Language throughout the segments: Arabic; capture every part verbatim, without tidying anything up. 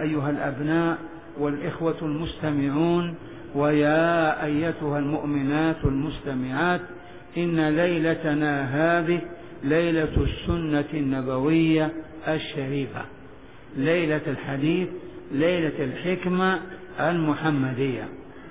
أيها الأبناء والإخوة المستمعون، ويا أيتها المؤمنات المستمعات، إن ليلتنا هذه ليلة السنة النبوية الشريفة، ليلة الحديث، ليلة الحكمة المحمدية.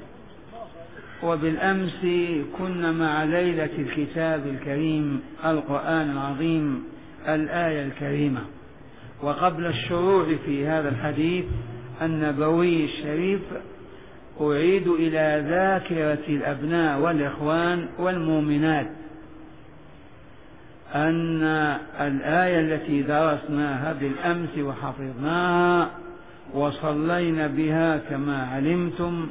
وبالأمس كنا مع ليلة الكتاب الكريم القرآن العظيم الآية الكريمة. وقبل الشروع في هذا الحديث النبوي الشريف أعيد إلى ذاكرة الأبناء والإخوان والمؤمنات أن الآية التي درسناها بالأمس وحفظناها وصلينا بها كما علمتم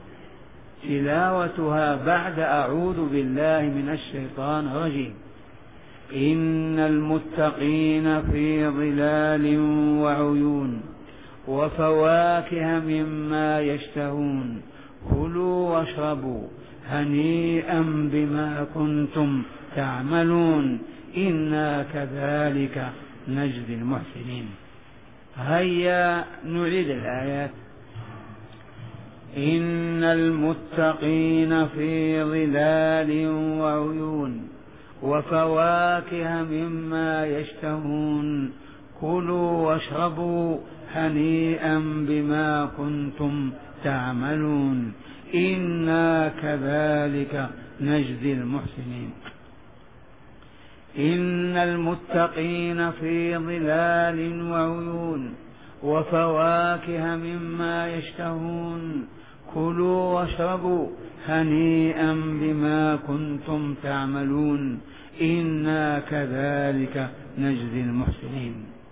تلاوتها بعد أعوذ بالله من الشيطان الرجيم: إن المتقين في ظلال وعيون وفواكه مما يشتهون كلوا واشربوا هنيئا بما كنتم تعملون إنا كذلك نجزي المحسنين. هيا نعيد الآيات. إن المتقين في ظلال وعيون وفواكه مما يشتهون كلوا واشربوا هنيئا بما كنتم تعملون إنا كذلك نجزي المحسنين. إن المتقين في ظلال وعيون وفواكه مما يشتهون كلوا واشربوا هنيئا بما كنتم تعملون إنا كذلك نجزي المحسنين.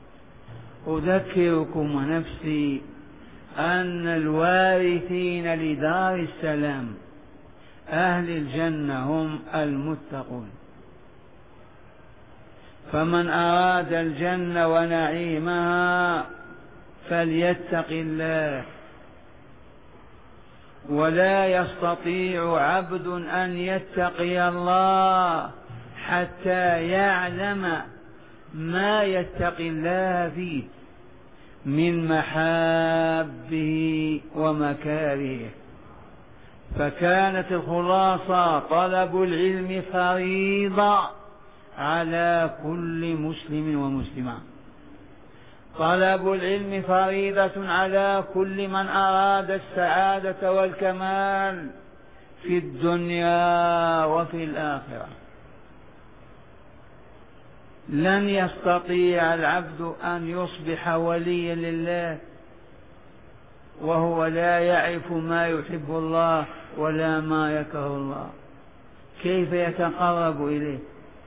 أذكركم ونفسي أن الوارثين لدار السلام أهل الجنة هم المتقون، فمن أراد الجنة ونعيمها فليتق الله، ولا يستطيع عبد أن يتقي الله حتى يعلم ما يتقي الله فيه من محابه ومكارهه. فكانت الخلاصة طلب العلم فريضة على كل مسلم ومسلمة، طلب العلم فريضة على كل من أراد السعادة والكمال في الدنيا وفي الآخرة. لن يستطيع العبد أن يصبح وليا لله وهو لا يعرف ما يحب الله ولا ما يكره الله، كيف يتقرب إليه؟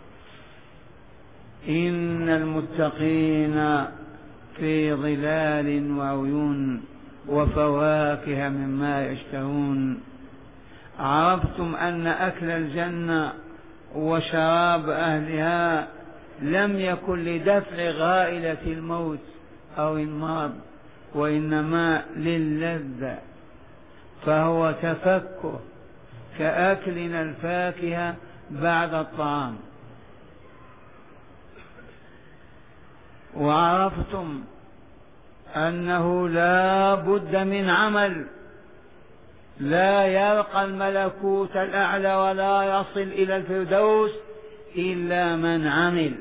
إن المتقين في ظلال وعيون وفواكه مما يشتهون. عرفتم أن أكل الجنة وشراب أهلها لم يكن لدفع غائلة الموت أو المرض، وإنما للذة، فهو تفكه كأكلنا الفاكهة بعد الطعام. وعرفتم أنه لا بد من عمل، لا يرقى الملكوت الأعلى ولا يصل إلى الفردوس إلا من عمل،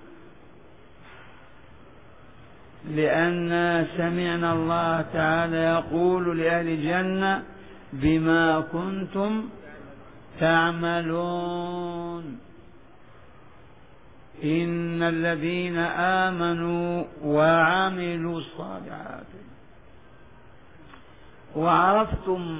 لأن سمعنا الله تعالى يقول لأهل الجنة بما كنتم تعملون. إن الذين آمنوا وعملوا الصالحات. وعرفتم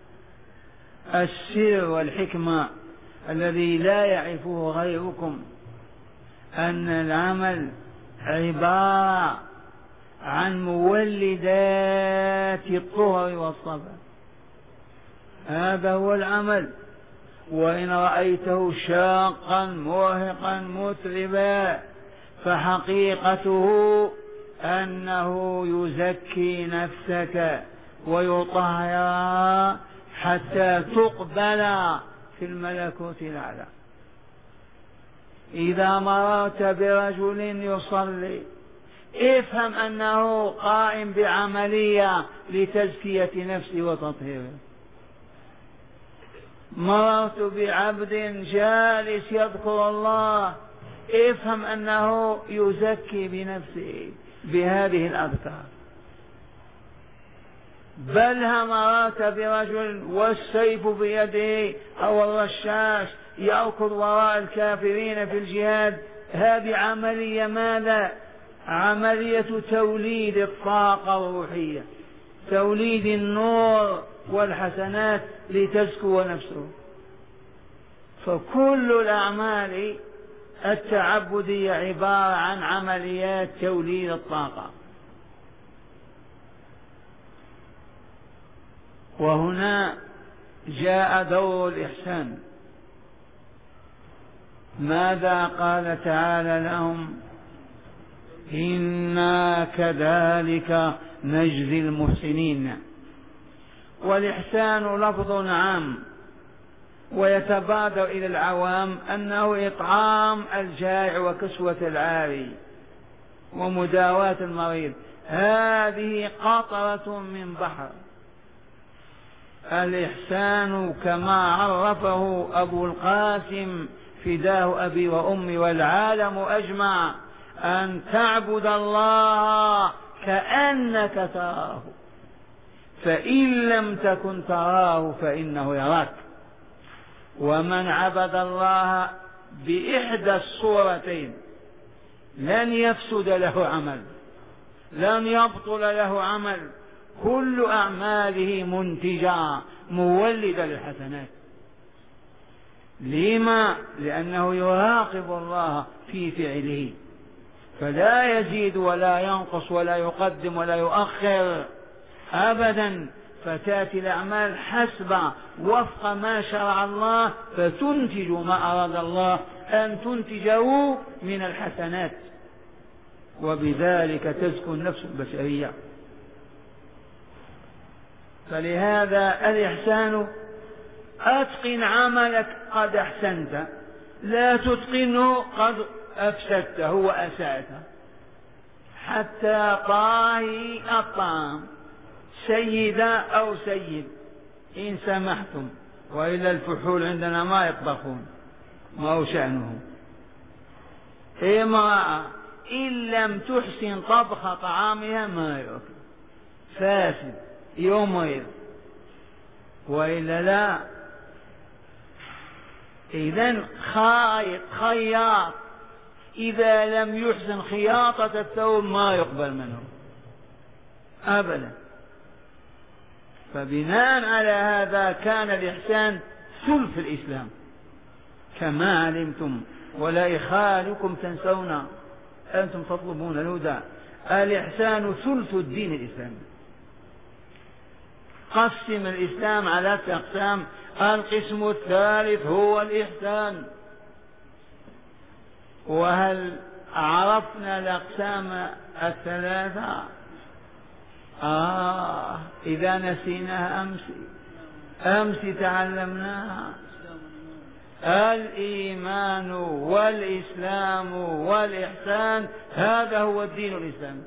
السر والحكمة الذي لا يعرفه غيركم، أن العمل عبارة عن مولدات الطهر والصفا، هذا هو العمل. وإن رأيته شاقا مرهقا متعبا فحقيقته أنه يزكي نفسك ويطهر حتى تقبل في الملكوت الأعلى. إذا مررت برجل يصلي افهم أنه قائم بعملية لتزكية نفسه وتطهيره. مررت بعبد جالس يذكر الله، افهم أنه يزكي بنفسه بهذه الأذكار. بل مررت برجل والسيف بيده أو الرشاش يأكل وراء الكافرين في الجهاد، هذه عملية ماذا؟ عملية توليد الطاقة الروحية، توليد النور والحسنات لتزكو نفسه. فكل الأعمال التعبدية عبارة عن عمليات توليد الطاقة. وهنا جاء دور الإحسان. ماذا قال تعالى لهم؟ إنا كذلك نجزي المحسنين. والإحسان لفظ عام ويتبادر إلى العوام أنه إطعام الجائع وكسوة العاري ومداواة المريض. هذه قطرة من بحر. الإحسان كما عرفه أبو القاسم فداه أبي وأمي والعالم أجمع أن تعبد الله كأنك تراه، فإن لم تكن تراه فإنه يراك. ومن عبد الله بإحدى الصورتين لن يفسد له عمل، لن يبطل له عمل، كل أعماله منتجة مولدة للحسنات. لما؟ لأنه يراقب الله في فعله، فلا يزيد ولا ينقص ولا يقدم ولا يؤخر أبدا، فتأتي الأعمال حسب وفق ما شرع الله فتنتج ما أراد الله أن تنتجه من الحسنات، وبذلك تزكو النفس البشرية. فلهذا الإحسان أتقن عملك قد أحسنت، لا تتقنه قد أفسدته وأسأته. حتى طاهي الطعام سيدة أو سيد إن سمحتم، وإلا الفحول عندنا ما يطبخون، ما هو شأنه. امرأة إن لم تحسن طبخ طعامها ما يأكل، فاسد يمرض، وإلا لا. إذن خايط خياط إذا لم يحسن خياطة الثوب ما يقبل منه أبدا. فبناء على هذا كان الإحسان ثلث الإسلام كما علمتم، ولا إخالكم تنسون أنتم تطلبون الهدى. الإحسان ثلث الدين الإسلامي. قسم الإسلام على أقسام، القسم الثالث هو الإحسان. وهل عرفنا الأقسام الثلاثة؟ آه إذا نسيناها أمس أمس تعلمناها. الإيمان والإسلام والإحسان، هذا هو الدين الإسلامي.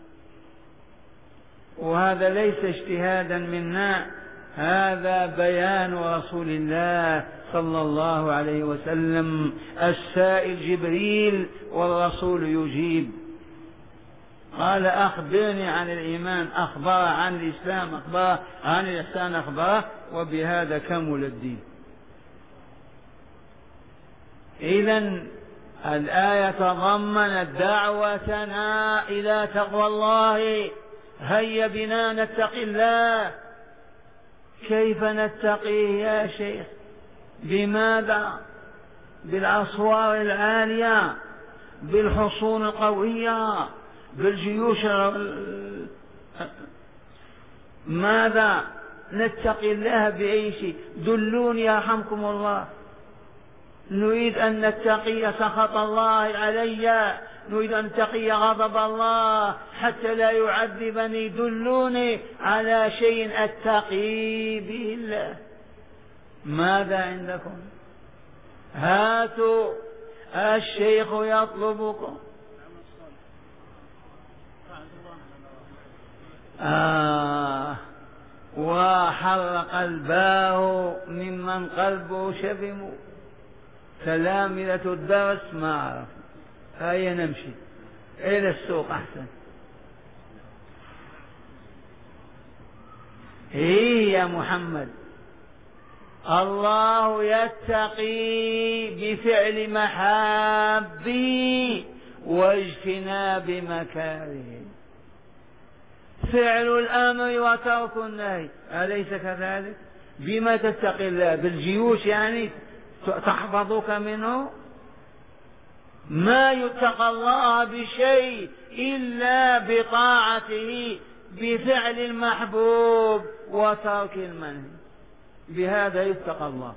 وهذا ليس اجتهادا منا، هذا بيان رسول الله صلى الله عليه وسلم. السائل جبريل والرسول يجيب. قال أخبرني عن الإيمان، أخبر عن الإسلام، أخبر عن الإحسان، أخبر، وبهذا كمل الدين. إذن الآية تضمنت دعوتنا إلى تقوى الله. هيا بنا نتقي الله. كيف نتقيه يا شيخ؟ بماذا؟ بالأسوار العالية، بالحصون القوية، بالجيوش. ماذا نتقي الله بأي شيء؟ دلوني يرحمكم الله. نريد أن نتقي سخط الله علي، نريد أن نتقي غضب الله حتى لا يعذبني. دلوني على شيء أتقي به الله. ماذا عندكم؟ هاتوا، الشيخ يطلبكم. آه وحرق قلباه ممن قلبه شبم. تلامذة الدرس ما عرف. هيا نمشي إلى السوق أحسن. هي يا محمد الله يتقي بفعل محابه واجتناب مكاره. فعل الأمر وترك النهي أليس كذلك؟ بما تتقي الله؟ بالجيوش يعني تحفظك منه؟ ما يتقى الله بشيء إلا بطاعته بفعل المحبوب وترك المنهي، بهذا يتقى الله.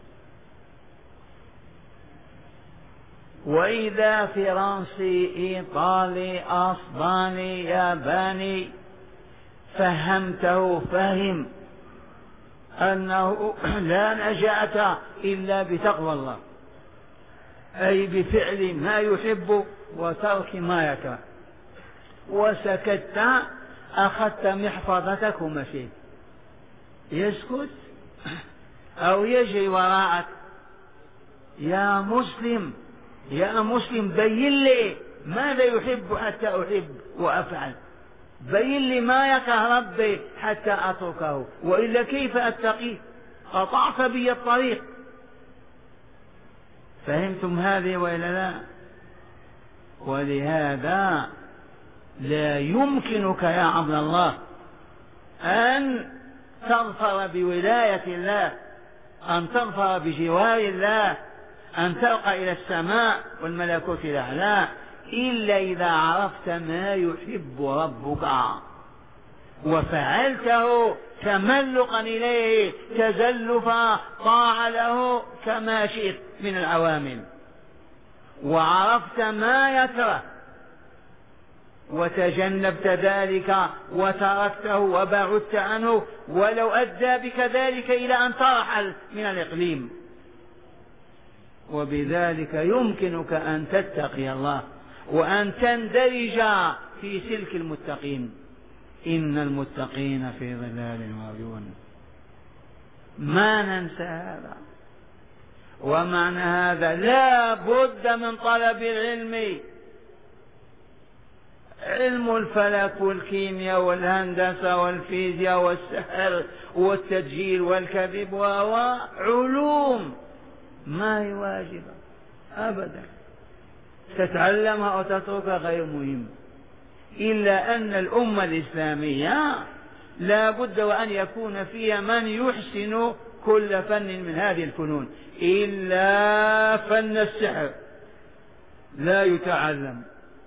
وإذا فرنسي إيطالي أسباني ياباني فهمته فهم أنه لا نجاة إلا بتقوى الله، أي بفعل ما يحب وترك ما يكره، وسكت أخذت محفظتك ومشيت. يسكت أو يجري وراءك؟ يا مسلم يا مسلم بين لي ماذا يحب حتى أحب وأفعل، بين لي ما يكره ربي حتى أتركه، وإلا كيف أتقيه؟ قطعت بي الطريق. فهمتم هذه وإلا لا؟ ولهذا لا يمكنك يا عبد الله أن تظفر بولاية الله، أن تظفر بجوار الله، أن ترقى إلى السماء والملكوت الأعلى إلا إذا عرفت ما يحب ربك وفعلته تملقا إليه تزلفا طاعة له كما شئت من العوامل، وعرفت ما يكره وتجنبت ذلك وتركته وبعدت عنه ولو أدى بك ذلك إلى أن ترحل من الإقليم. وبذلك يمكنك أن تتقي الله وأن تندرج في سلك المتقين. إن المتقين في ظلال وعيون. ما ننسى هذا. ومعنى هذا لا بد من طلب العلم، علم الفلك والكيمياء والهندسة والفيزياء والسحر والتدجيل والكذب وعلوم ما هي واجبة أبدا، تتعلمها أو تتركها غير مهم، إلا أن الأمة الإسلامية لا بد وأن يكون فيها من يحسن كل فن من هذه الفنون، إلا فن السحر لا يتعلم،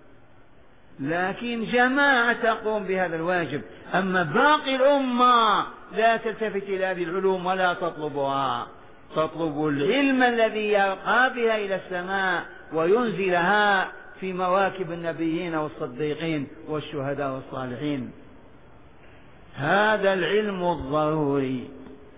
لكن جماعة تقوم بهذا الواجب. أما باقي الأمة لا تلتفت إلى هذه العلوم ولا تطلبها، تطلب العلم الذي يرقى بها إلى السماء وينزلها في مواكب النبيين والصديقين والشهداء والصالحين. هذا العلم الضروري.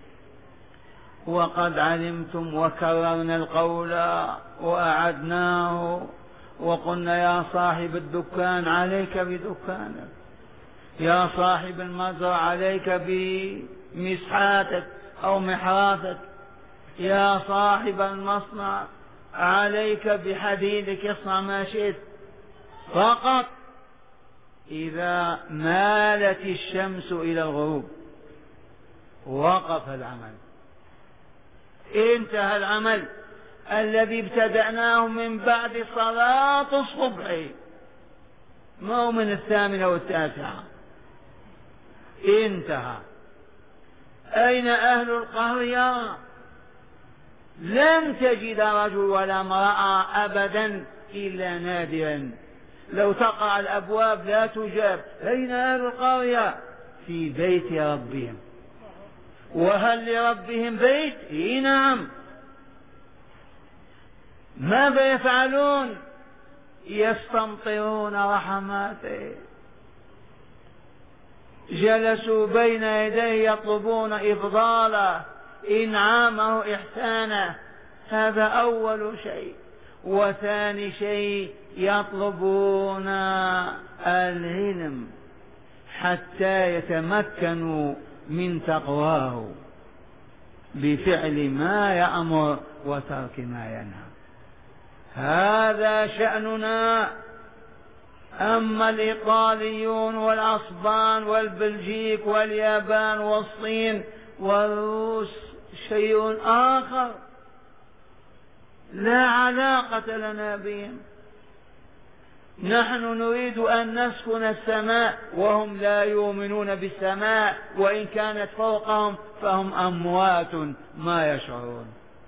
وقد علمتم وكررنا القول وأعدناه وقلنا يا صاحب الدكان عليك بدكانك، يا صاحب المزرعة عليك بمسحاتك أو محراثك، يا صاحب المصنع عليك بحديدك اصنع ما شئت، فقط إذا مالت الشمس إلى الغروب وقف العمل، انتهى العمل الذي ابتدأناه من بعد صلاة الصبح، ما هو من الثامنة والتاسعة، انتهى. أين أهل القرية؟ لن تجد رجل ولا امرأة أبدا إلا نادرا، لو تقع الأبواب لا تجاب. أين أهل القرية؟ في بيت ربهم. وهل لربهم بيت؟ إيه نعم. ماذا يفعلون؟ يستمطرون رحماته، جلسوا بين يديه يطلبون إفضاله إنعامه إحسانه، هذا أول شيء. وثاني شيء يطلبون العلم حتى يتمكنوا من تقواه بفعل ما يأمر وترك ما ينهى. هذا شأننا. أما الإيطاليون والأسبان والبلجيك واليابان والصين والروس شيء آخر لا علاقة لنا بهم. نحن نريد أن نسكن السماء وهم لا يؤمنون بالسماء، وإن كانت فوقهم فهم أموات ما يشعرون.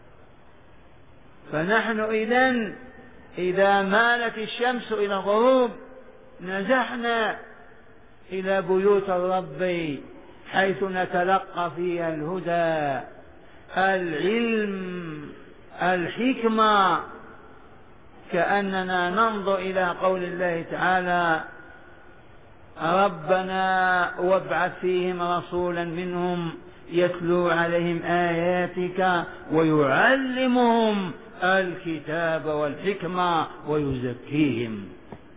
فنحن إذن إذا مالت الشمس إلى الغروب نزحنا إلى بيوت الرب حيث نتلقى فيها الهدى، العلم، الحكمة، كأننا ننظر إلى قول الله تعالى: ربنا وابعث فيهم رسولا منهم يتلو عليهم آياتك ويعلمهم الكتاب والحكمة ويزكيهم.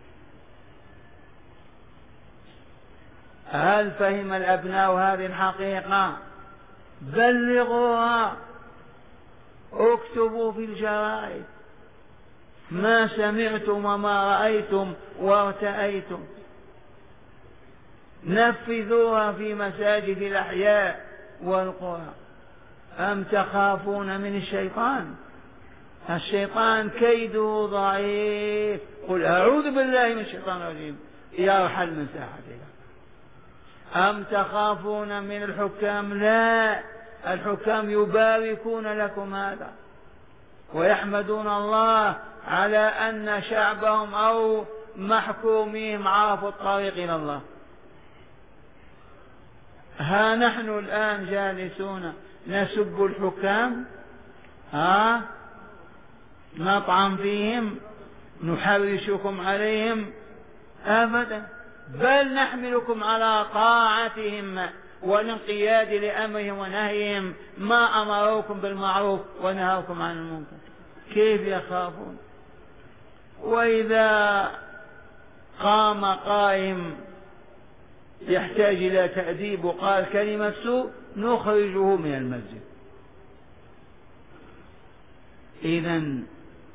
هل فهم الأبناء هذه الحقيقة؟ بلغوها، اكتبوا في الجرائد ما سمعتم وما رأيتم وارتأيتم، نفذوها في مساجد الأحياء والقرى. أم تخافون من الشيطان؟ الشيطان كيده ضعيف. قل أعوذ بالله من الشيطان الرجيم يرحل من ساحتها. أم تخافون من الحكام؟ لا، الحكام يباركون لكم هذا ويحمدون الله على أن شعبهم أو محكومين عرفوا الطريق إلى الله. ها نحن الآن جالسون نسب الحكام، ها نطعن فيهم، نحرشكم عليهم؟ أبدا، بل نحملكم على طاعتهم والانقياد لأمرهم ونهيهم، ما أمروكم بالمعروف ونهاكم عن المنكر. كيف يخافون؟ وإذا قام قائم يحتاج إلى تأديب وقال كلمة سوء نخرجه من المسجد. إذن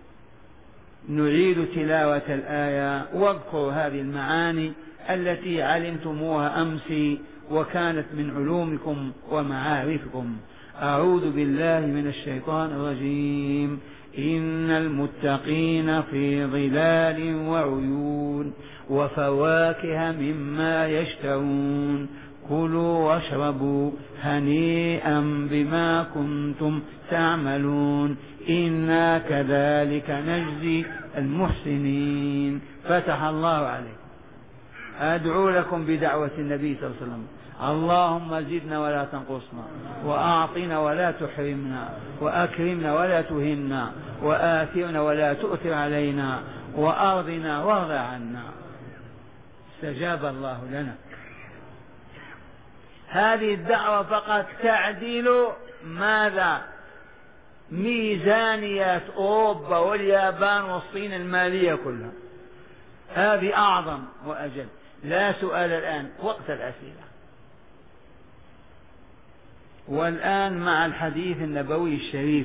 نعيد تلاوة الآية واذكروا هذه المعاني التي علمتموها أمس وكانت من علومكم ومعارفكم. أعوذ بالله من الشيطان الرجيم. إن المتقين في ظلال وعيون وفواكه مما يشتهون كلوا واشربوا هنيئا بما كنتم تعملون إنا كذلك نجزي المحسنين. فتح الله عليكم. أدعو لكم بدعوة النبي صلى الله عليه وسلم: اللهم زدنا ولا تنقصنا، وأعطنا ولا تحرمنا، وأكرمنا ولا تهنا، وآثرنا ولا تؤثر علينا، وأرضنا وارض عنا. استجاب الله لنا. هذه الدعوة فقط تعديل ماذا؟ ميزانيات أوروبا واليابان والصين المالية كلها. هذه أعظم وأجل. لا سؤال الآن، وقت الأسئلة. والآن مع الحديث النبوي الشريف،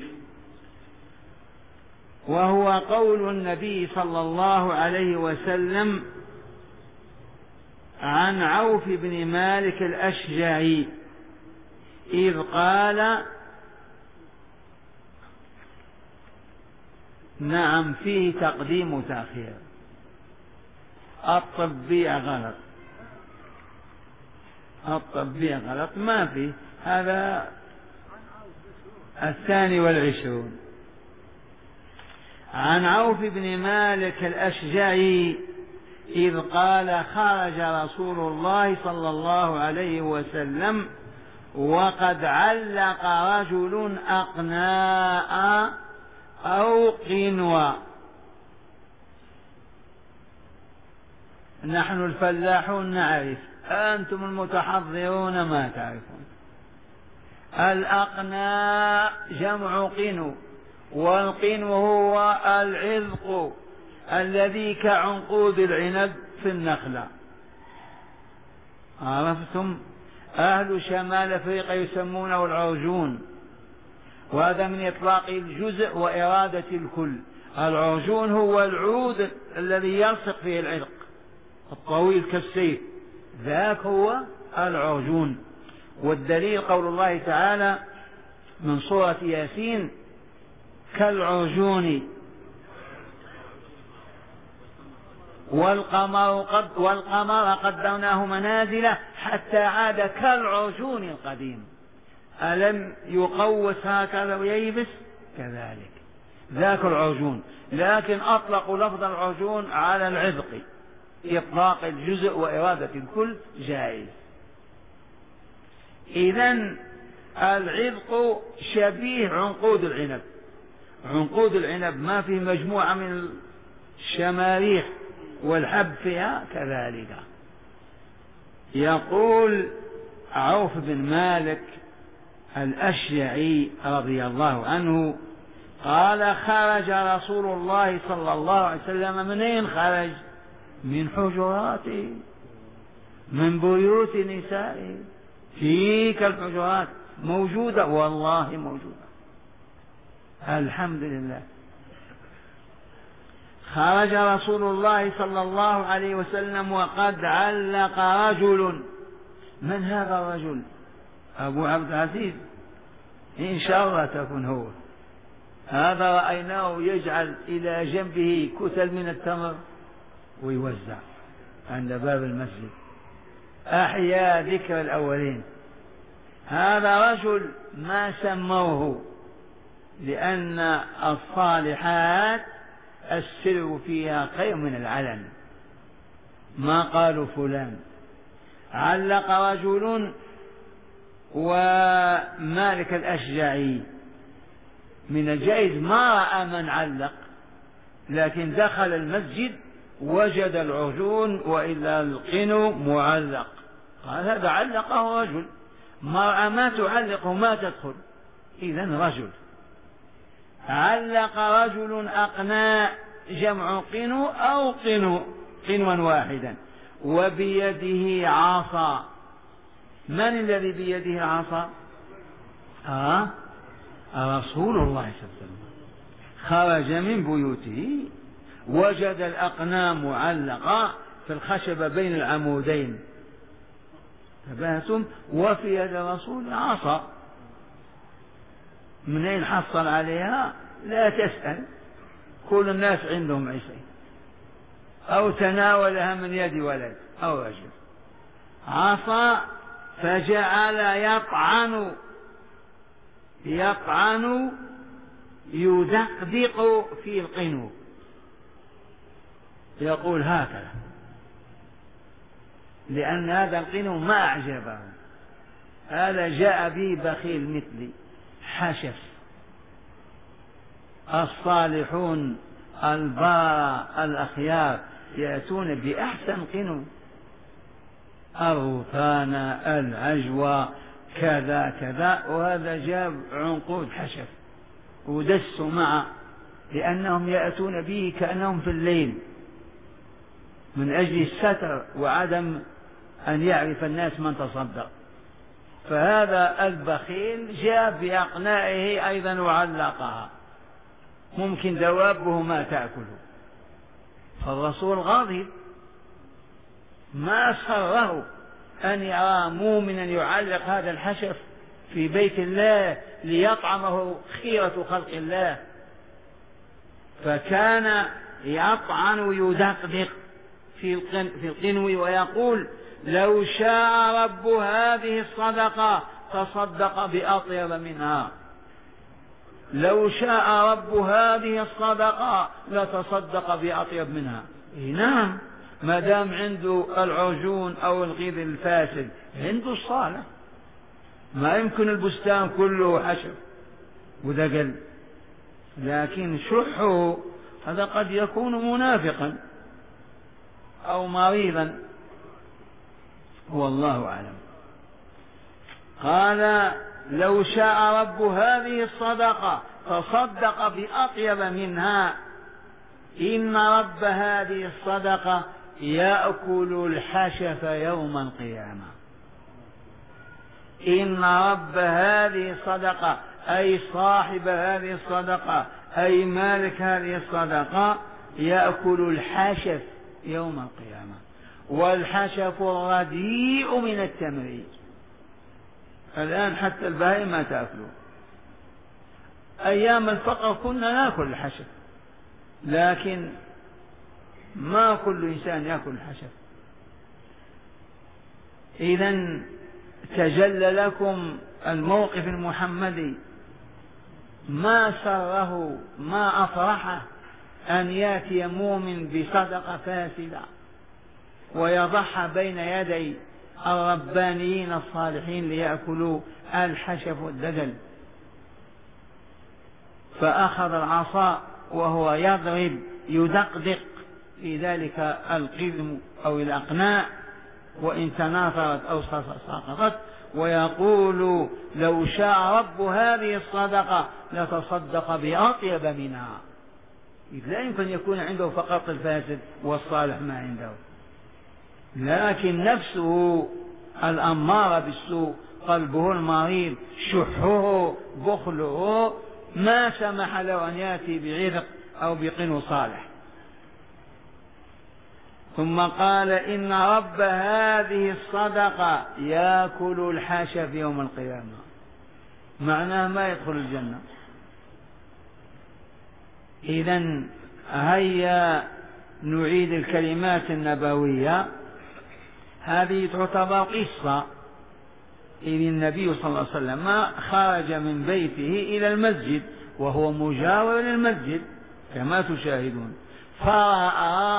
وهو قول النبي صلى الله عليه وسلم عن عوف بن مالك الأشجعي إذ قال: نعم فيه تقديم وتأخير، الطبية غلط، الطبية غلط، ما فيه، هذا الثاني والعشرون. عن عوف بن مالك الأشجعي إذ قال: خرج رسول الله صلى الله عليه وسلم وقد علق رجل أقناء أو قنوة. نحن الفلاحون نعرف، أنتم المتحضرون ما تعرفون. الأقناء جمع قنو، والقنو هو العذق الذي كعنقود العنب في النخلة. عرفتم؟ أهل شمال أفريقيا يسمونه العرجون، وهذا من إطلاق الجزء وإرادة الكل. العرجون هو العود الذي يلصق فيه العرق الطويل كالسيف، ذاك هو العرجون. والدليل قول الله تعالى من سورة ياسين: كالعرجون والقمر قد والقمر قدرناه منازل حتى عاد كالعرجون القديم. ألم يقوس هكذا وييبس؟ كذلك ذاك العرجون. لكن أطلقوا لفظ العرجون على العذق، إطلاق الجزء وإرادة الكل جائز. إذن العذق شبيه عنقود العنب. عنقود العنب ما فيه مجموعة من الشماريخ والحب فيها، كذلك. يقول عوف بن مالك الأشجعي رضي الله عنه قال: خرج رسول الله صلى الله عليه وسلم. منين خرج؟ من حجراته، من بيوت نسائه. تلك الحجرات موجودة، والله موجودة، الحمد لله. خرج رسول الله صلى الله عليه وسلم وقد علق رجل. من هذا الرجل؟ أبو عبد العزيز، إن شاء الله تكون هو. هذا رأيناه يجعل إلى جنبه كتل من التمر ويوزع عند باب المسجد. أحيا ذكر الأولين. هذا رجل ما سموه، لأن الصالحات السر فيها خير من العلن، ما قالوا فلان. علق رجل، ومالك الأشجعي من الجائز ما رأى من علق، لكن دخل المسجد وجد العرجون وإلا القنو معلق. قال: هذا علقه رجل، مرأة ما تعلقه ما تدخل. إذن رجل علق رجل أقناء، جمع قنو أو قنو، قنوا واحدا، وبيده عصا. من الذي بيده عصا؟ آه رسول الله صلى الله عليه وسلم. خرج من بيوته وجد الأقنام معلقة في الخشبة بين العمودين، تبهتم، وفي يد الرسول عصا. منين حصل عليها؟ لا تسأل، كل الناس عندهم عصي، أو تناولها من يد ولد أو رجل. عصا، فجعل يطعن يطعن يدقدق في القنو، يقول هكذا، لأن هذا القنو ما أعجبه. هذا جاء به بخيل مثلي حشف. الصالحون البارى الأخيار يأتون بأحسن قنو، الرثان، العجوة، كذا كذا، وهذا جاب عنقود حشف ودس معه، لأنهم يأتون به كأنهم في الليل من أجل الستر وعدم أن يعرف الناس من تصدق. فهذا البخيل جاء بأقنائه أيضا وعلقها، ممكن دوابه ما تأكله. فالرسول غاضب، ما سره أن يرى مؤمنا يعلق هذا الحشف في بيت الله ليطعمه خيرة خلق الله. فكان يطعن ويدقدق في القنو ويقول: لو شاء رب هذه الصدقة تصدق بأطيب منها، لو شاء رب هذه الصدقة لتصدق بأطيب منها. نعم، ما دام عنده العرجون أو الغيظ الفاسد عنده الصالح. ما يمكن البستان كله حشف ودقل، لكن شحه هذا قد يكون منافقا أو مريضا، والله أعلم. قال: لو شاء رب هذه الصدقة تصدق بأطيب منها، إن رب هذه الصدقة يأكل الحشف يوم القيامة. إن رب هذه الصدقة أي صاحب هذه الصدقة أي مالك هذه الصدقة يأكل الحشف يوم القيامة. والحشف الرديء من التمر، الآن حتى البهائم ما تأكله. أيام الفقر كنا نأكل الحشف، لكن ما كل إنسان يأكل الحشف. إذن تجلى لكم الموقف المحمدي، ما سره ما أفرحه أن يأتي مؤمن بصدقة فاسدة ويضعها بين يدي الربانيين الصالحين ليأكلوا الحشف والدجل. فأخذ العصا وهو يضرب يدقدق في ذلك القدم أو الأقناع، وإن تناثرت أو سقطت، ويقول لو شاء رب هذه الصدقة لتصدق بأطيب منها. إذ لا يمكن يكون عنده فقط الفاسد والصالح ما عنده، لكن نفسه الأمارة بالسوء، قلبه المريض، شحه، بخله، ما سمح له أن يأتي بعذق أو بقنو صالح. ثم قال إن رب هذه الصدقة يأكل الحشف يوم القيامة، معناه ما يدخل الجنة. إذن هيا نعيد الكلمات النبوية. هذه تعتبر قصة. إذ النبي صلى الله عليه وسلم خرج من بيته إلى المسجد وهو مجاور للمسجد كما تشاهدون، فرأى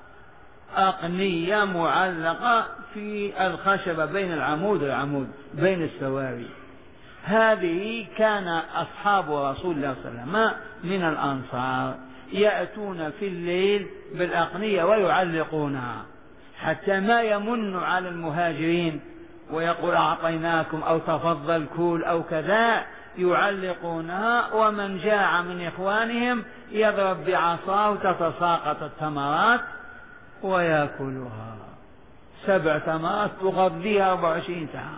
أقنية معلقة في الخشبة بين العمود والعمود بين السواري. هذه كان أصحاب رسول الله صلى الله عليه وسلم من الأنصار يأتون في الليل بالأقنية ويعلقونها، حتى ما يمن على المهاجرين ويقول أعطيناكم أو تفضل كول أو كذا، يعلقونها. ومن جاع من إخوانهم يضرب بعصاه تتساقط التمرات ويأكلها. سبع تمرات تغذيها أربع وعشرين ساعة.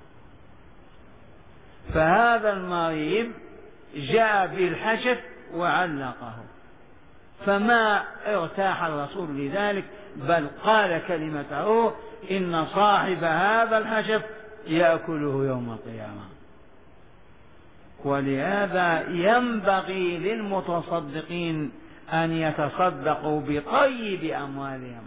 فهذا المريض جاء بالحشف وعلقه، فما ارتاح الرسول لذلك، بل قال كلمته إن صاحب هذا الحشف يأكله يوم القيامة. ولهذا ينبغي للمتصدقين أن يتصدقوا بطيب أموالهم.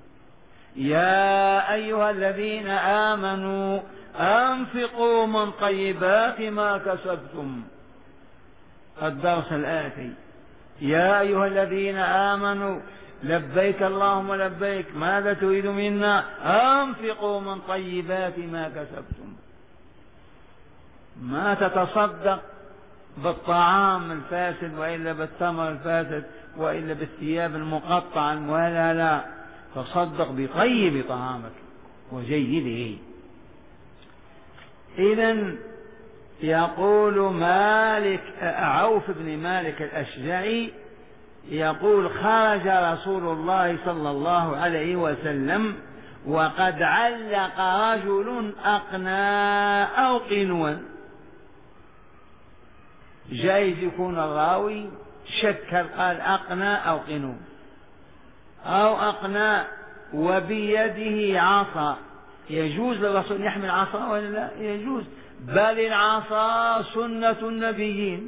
يا أيها الذين آمنوا أنفقوا من طيبات ما كسبتم. الدرس الآتي: يا أيها الذين آمنوا لبيك اللهم لبيك، ماذا تريد منا؟ أنفقوا من طيبات ما كسبتم. ما تتصدق بالطعام الفاسد وإلا بالتمر الفاسد وإلا بالثياب المقطعة المهلهلة، لا، تصدق بطيب طعامك وجيده. إذن يقول مالك عوف بن مالك الأشجعي يقول: خرج رسول الله صلى الله عليه وسلم وقد علق رجل أقناء أو قنوا. جايز يكون الراوي شك، قال أقناء أو قنو أو أقناء، وبيده عصا. يجوز للرسول يحمل عصا ولا لا؟ يجوز، بل العصا سنة النبيين،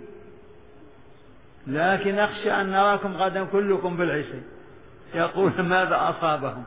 لكن أخشى أن نراكم غدا كلكم بالعصا. يقول ماذا أصابهم؟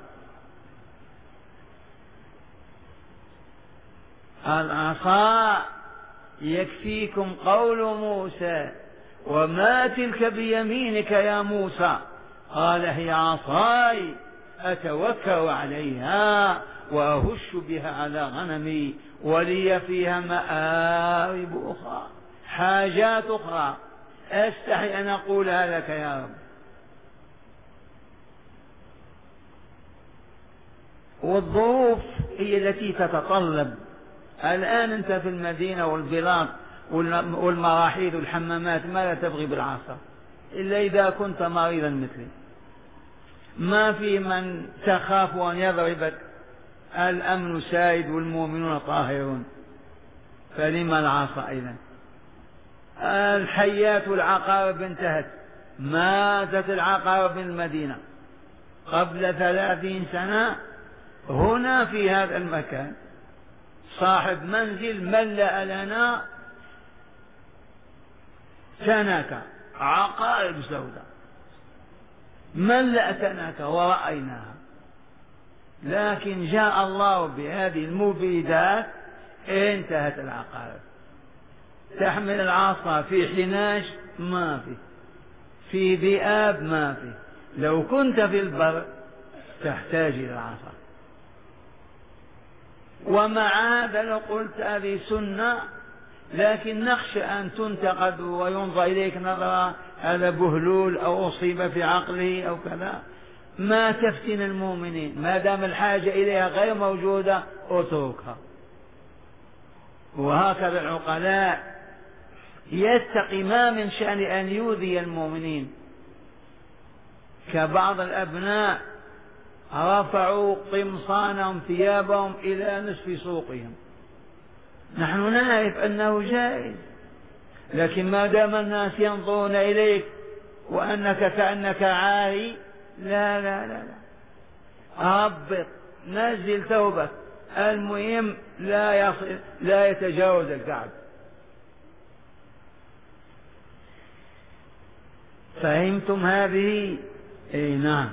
العصا يكفيكم قول موسى: وما تلك بيمينك يا موسى؟ قال: هي عصاي أتوكأ عليها وأهش بها على غنمي ولي فيها مآرب أخرى، حاجات أخرى أستحي أن أقولها لك يا رب. والظروف هي التي تتطلب. الآن أنت في المدينة والبلاط والمراحيض والحمامات، ماذا تبغي بالعصا إلا إذا كنت مريضا مثلي؟ ما في من تخاف أن يضربك، الأمن سائد والمؤمنون طاهرون، فلما العصا إذن؟ الحيات والعقارب انتهت، ماتت العقارب من المدينة قبل ثلاثين سنة. هنا في هذا المكان صاحب منزل ملأ لنا تناكة عقارب سوداء، ملأ تناكة ورأيناها، لكن جاء الله بهذه المبيدات انتهت العقارب. تحمل العصا في حناش ما في، في ذئاب ما في، لو كنت في البر تحتاج إلى العصا. ومع هذا لو قلت هذه سنة، لكن نخشى أن تنتقد وينظر إليك نظرة هذا بهلول أو أصيب في عقله أو كذا. ما تفتن المؤمنين، ما دام الحاجة إليها غير موجودة اتركها. وهكذا العقلاء يتقي ما من شأن أن يؤذي المؤمنين. كبعض الأبناء رفعوا قمصانهم ثيابهم إلى نصف سوقهم، نحن نعرف أنه جائز، لكن ما دام الناس ينظرون إليك وأنك كأنك عاري، لا لا لا لا، هبط، نزل ثوبك، المهم لا يصل لا يتجاوز الكعب. فهمتم هذه؟ اي نعم.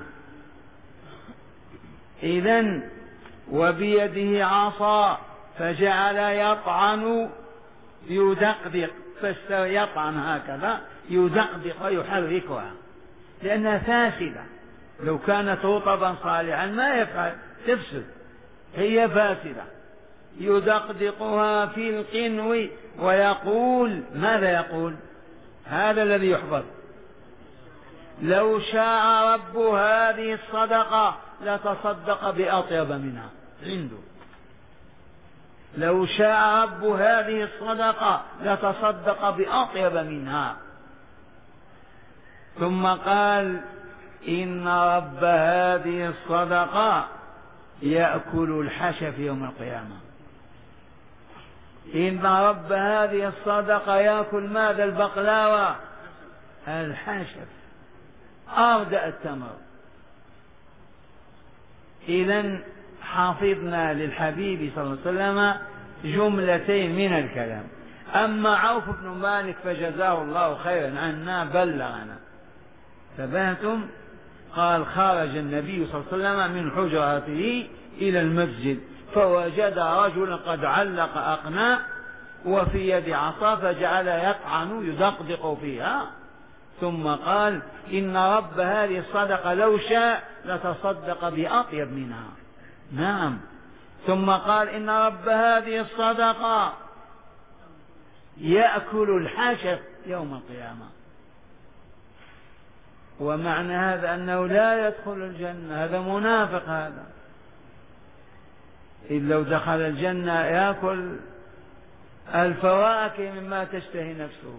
إذن وبيده عصا فجعل يطعن يدقدق، فيطعن هكذا يدقدق ويحركها لأنها فاسدة. لو كانت رطبا صالحا ما يفعل، تفسد، هي فاسدة. يدقدقها في القنو ويقول، ماذا يقول؟ هذا الذي يحفظ: لو شاء رب هذه الصدقة لتصدق بأطيب منها عنده. لو شاء رب هذه الصدقة لتصدق بأطيب منها. ثم قال: إن رب هذه الصدقة يأكل الحشف يوم القيامة. إن رب هذه الصدقة يأكل ماذا؟ البقلاوة، الحشف، أردأ التمر. إذن حافظنا للحبيب صلى الله عليه وسلم جملتين من الكلام. أما عوف بن مالك فجزاه الله خيرا عنا بلغنا. تبهتم؟ قال: خرج النبي صلى الله عليه وسلم من حجرته إلى المسجد فوجد رجلا قد علق أقناء وفي يد عصا فجعل يطعن يدقدق فيها، ثم قال: إن رب هذه الصدقة لو شاء لتصدق بأطيب منها. نعم. ثم قال: إن رب هذه الصدقة يأكل الحشف يوم القيامة. ومعنى هذا أنه لا يدخل الجنة، هذا منافق. هذا إذ لو دخل الجنة يأكل الفواكه مما تشتهي نفسه.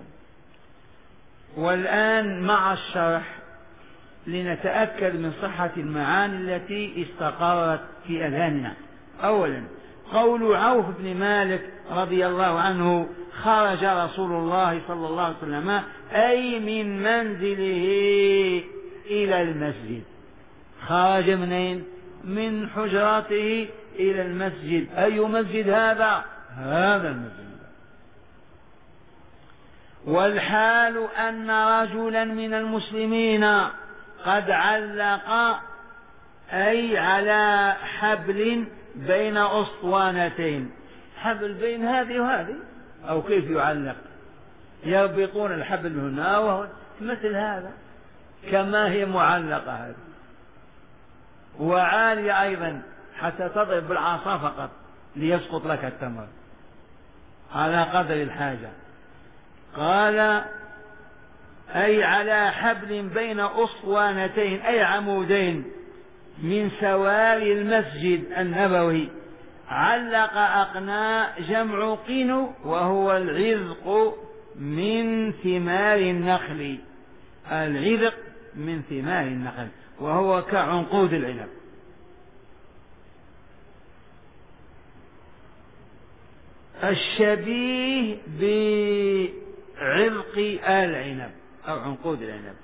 والآن مع الشرح لنتأكد من صحة المعاني التي استقرت في أذهاننا. أولا، قول عوف بن مالك رضي الله عنه: خرج رسول الله صلى الله عليه وسلم أي من منزله إلى المسجد. خرج منين؟ من حجراته إلى المسجد. أي مسجد هذا؟ هذا المسجد. والحال أن رجلا من المسلمين قد علق، أي على حبل بين أسطوانتين، حبل بين هذه وهذه، أو كيف يعلق؟ يربطون الحبل هنا وهنا مثل هذا، كما هي معلقة هذه، وعالية أيضا حتى تضرب بالعصا فقط ليسقط لك التمر على قدر الحاجة. قال: أي على حبل بين أسطوانتين، أي عمودين من سواري المسجد النبوي، علق أقناء، جمع قنو، وهو العذق من ثمار النخل. العذق من ثمار النخل، وهو كعنقود العنب. الشبيه بعرق العنب أو عنقود العنب.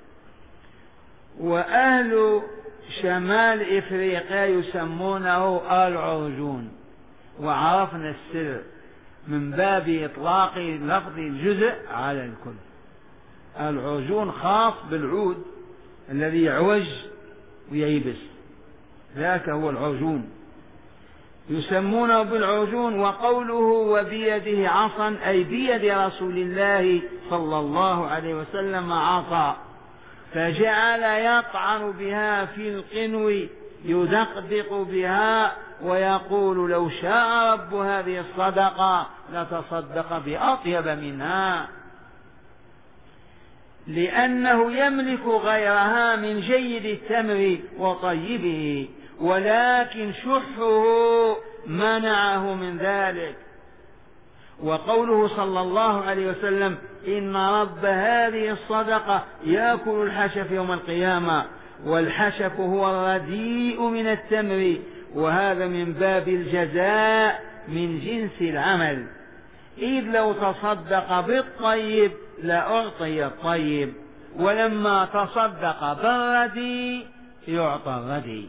وأهل شمال إفريقيا يسمونه العرجون، وعرفنا السر من باب إطلاق لفظ الجزء على الكل. العرجون خاص بالعود الذي يعوج وييبس، ذاك هو العرجون، يسمونه بالعرجون. وقوله وبيده عصا أي بيد رسول الله صلى الله عليه وسلم عصا، فجعل يطعن بها في القنو يدقدق بها ويقول لو شاء رب هذه الصدقة لتصدق بأطيب منها، لأنه يملك غيرها من جيد التمر وطيبه، ولكن شحه منعه من ذلك. وقوله صلى الله عليه وسلم إن رب هذه الصدقة يأكل الحشف يوم القيامة، والحشف هو الرديء من التمر، وهذا من باب الجزاء من جنس العمل، إذ لو تصدق بالطيب لأعطي الطيب، ولما تصدق بالرديء يعطى الرديء.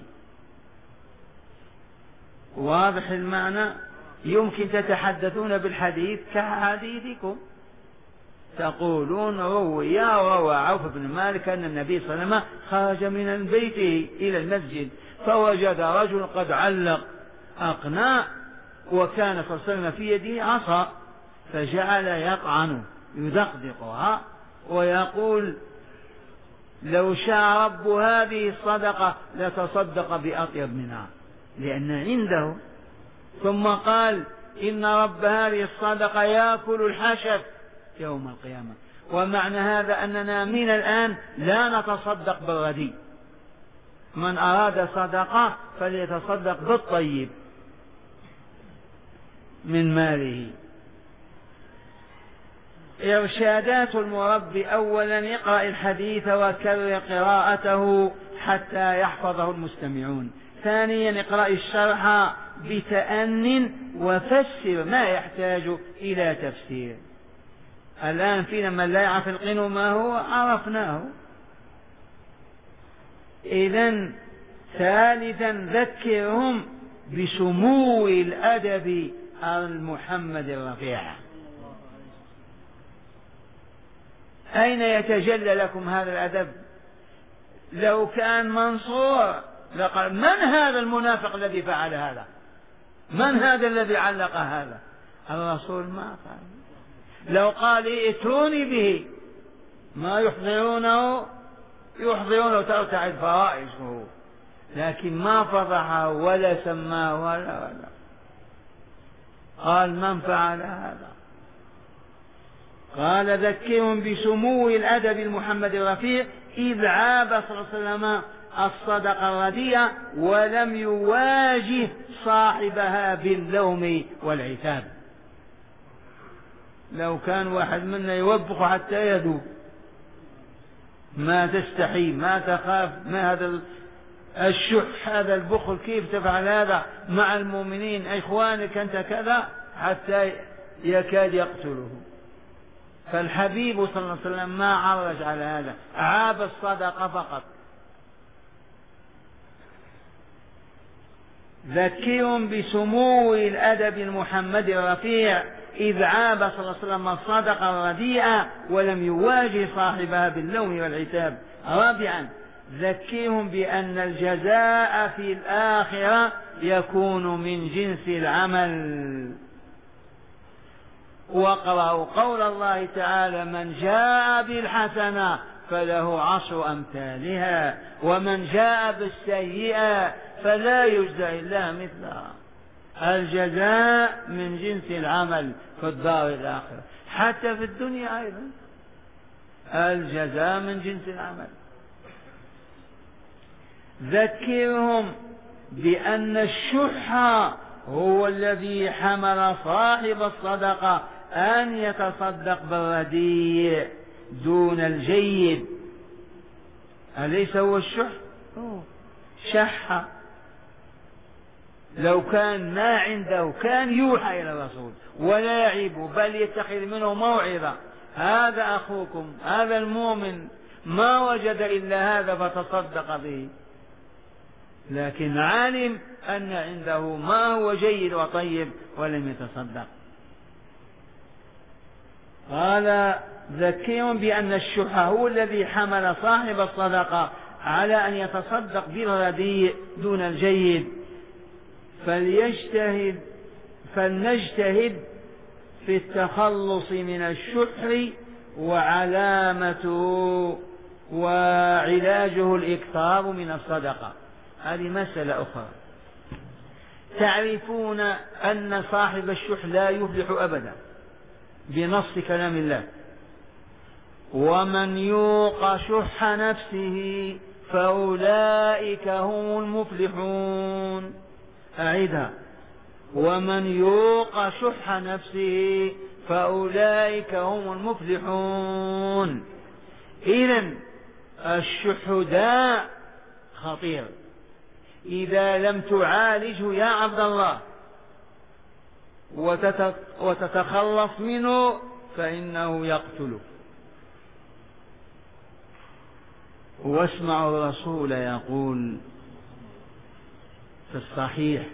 واضح المعنى؟ يمكن تتحدثون بالحديث كحديثكم، تقولون روي روى عوف بن مالك أن النبي صلى الله عليه وسلم خرج من بيته إلى المسجد فوجد رجل قد علق أقناء، وكان صلى الله عليه وسلم في يده عصا، فجعل يطعن يدقدقها ويقول لو شاء رب هذه الصدقة لتصدق بأطيب منها، لأن عنده. ثم قال إن رب هذه الصدقة يأكل الحشف يوم القيامة. ومعنى هذا أننا من الآن لا نتصدق بالرديء، من أراد صدقة فليتصدق بالطيب من ماله. إرشادات المربي: أولا اقرأ الحديث وكرر قراءته حتى يحفظه المستمعون. ثانيا اقرأ الشرح بتأن وفسر ما يحتاج إلى تفسير. الآن فينا من لا يعرف القنو ما هو، عرفناه. إذن ثالثا ذكرهم بسمو الأدب المحمد الرفيع. أين يتجلى لكم هذا الأدب؟ لو كان منصور لقال من هذا المنافق الذي فعل هذا؟ من هذا الذي علق هذا؟ الرسول ما قال. لو قال ائتوني به ما يحضرونه يحضرونه ترتعد فرائسه، لكن ما فضحه ولا سماه ولا ولا قال من فعل هذا. قال ذكرهم بسمو الأدب المحمد الرفيع إذ عاب صلى الله عليه وسلم الصدقة الرديئة ولم يواجه صاحبها باللوم والعتاب. لو كان واحد منا يوبخ حتى يذوب، ما تستحي ما تخاف، ما هذا الشح هذا البخل، كيف تفعل هذا مع المؤمنين إخوانك أنت كذا، حتى يكاد يقتله. فالحبيب صلى الله عليه وسلم ما عرج على هذا، عاب الصدقة فقط. ذكرهم بسمو الأدب المحمد الرفيع إذ عاب صلى الله عليه وسلم الصدقة الرديئة ولم يواجه صاحبها باللوم والعتاب. رابعا ذكرهم بأن الجزاء في الآخرة يكون من جنس العمل. واقرأوا قول الله تعالى من جاء بالحسنة فله عشر أمثالها ومن جاء بالسيئة فلا يجزى إلا مثلها. الجزاء من جنس العمل في الدار الآخرة، حتى في الدنيا أيضا الجزاء من جنس العمل. ذكرهم بأن الشح هو الذي حمل صاحب الصدقة أن يتصدق بالرديء دون الجيد. أليس هو الشح؟ شح. لو كان ما عنده كان يوحى إلى الرسول ولا يعيب، بل يتخذ منه موعظة. هذا أخوكم، هذا المؤمن ما وجد إلا هذا فتصدق به، لكن علم أن عنده ما هو جيد وطيب ولم يتصدق. قال ذكرهم بأن الشح هو الذي حمل صاحب الصدقة على أن يتصدق بالرديء دون الجيد. فليجتهد فلنجتهد في التخلص من الشح، وعلامته وعلاجه الإكثار من الصدقة. هذه مسألة أخرى. تعرفون أن صاحب الشح لا يفلح أبدا بنص كلام الله: ومن يوق شح نفسه فأولئك هم المفلحون. أعيدها: ومن يوق شح نفسه فأولئك هم المفلحون. إذن الشح داء خطير، إذا لم تعالجه يا عبد الله وتتخلص منه فإنه يقتلك. واسمعوا الرسول يقول في الصحيح: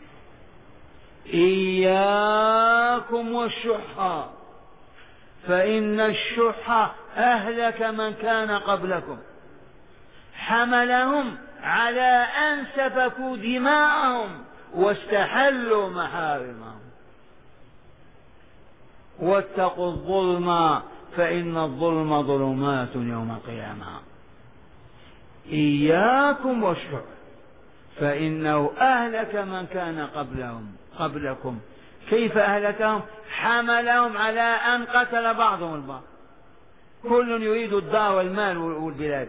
إياكم والشح فإن الشح أهلك من كان قبلكم، حملهم على أن سفكوا دماءهم واستحلوا محارمهم. واتقوا الظلم فإن الظلم ظلمات يوم القيامة. إياكم والشح فإنه أهلك من كان قبلهم قبلكم. كيف أهلكهم؟ حملهم على أن قتل بعضهم البعض، كل يريد الدار والمال والبلاد.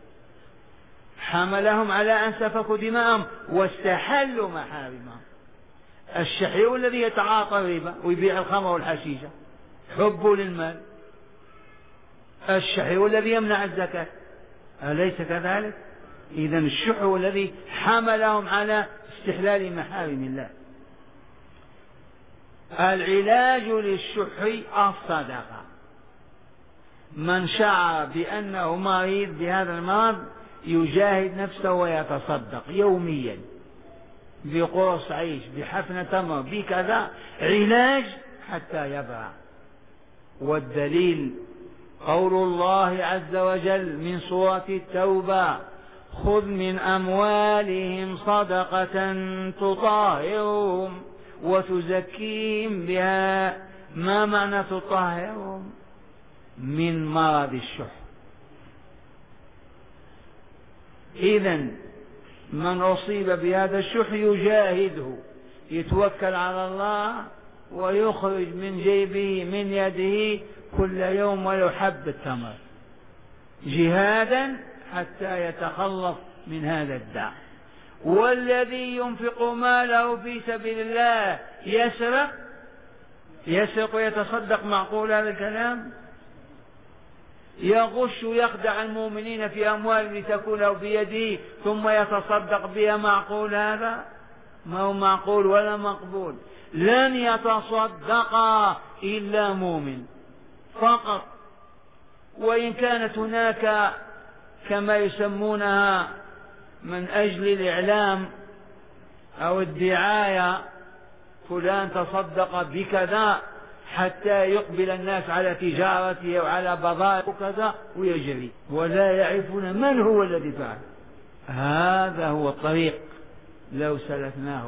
حملهم على أن سفكوا دماءهم واستحلوا محارمهم. الشحيح الذي يتعاطى الربا ويبيع الخمر والحشيشة حبه للمال. الشحيح الذي يمنع الزكاة، أليس كذلك؟ إذن الشح هو الذي حملهم على استحلال محارم الله. العلاج للشح الصدقة. من شعر بأنه مريض بهذا المرض يجاهد نفسه ويتصدق يوميا بقرص عيش، بحفنة تمر، بكذا، علاج حتى يبرأ. والدليل قول الله عز وجل من سورة التوبة: خذ من أموالهم صدقة تطهرهم وتزكيهم بها. ما معنى تطهرهم؟ من مرض الشح. إذن من أصيب بهذا الشح يجاهده، يتوكل على الله ويخرج من جيبه من يده كل يوم ولو حبة تمر جهادا حتى يتخلص من هذا الداء. والذي ينفق ماله في سبيل الله يسرق يسرق ويتصدق، معقول هذا الكلام؟ يغش يخدع المؤمنين في أموالهم لتكون له بيده ثم يتصدق بها، معقول هذا؟ ما هو معقول ولا مقبول. لن يتصدق إلا مؤمن فقط. وإن كانت هناك كما يسمونها من أجل الإعلام أو الدعاية فلان تصدق بكذا حتى يقبل الناس على تجارته وعلى بضائع وكذا ويجري، ولا يعرفون من هو الذي فعل. هذا هو الطريق لو سلكناه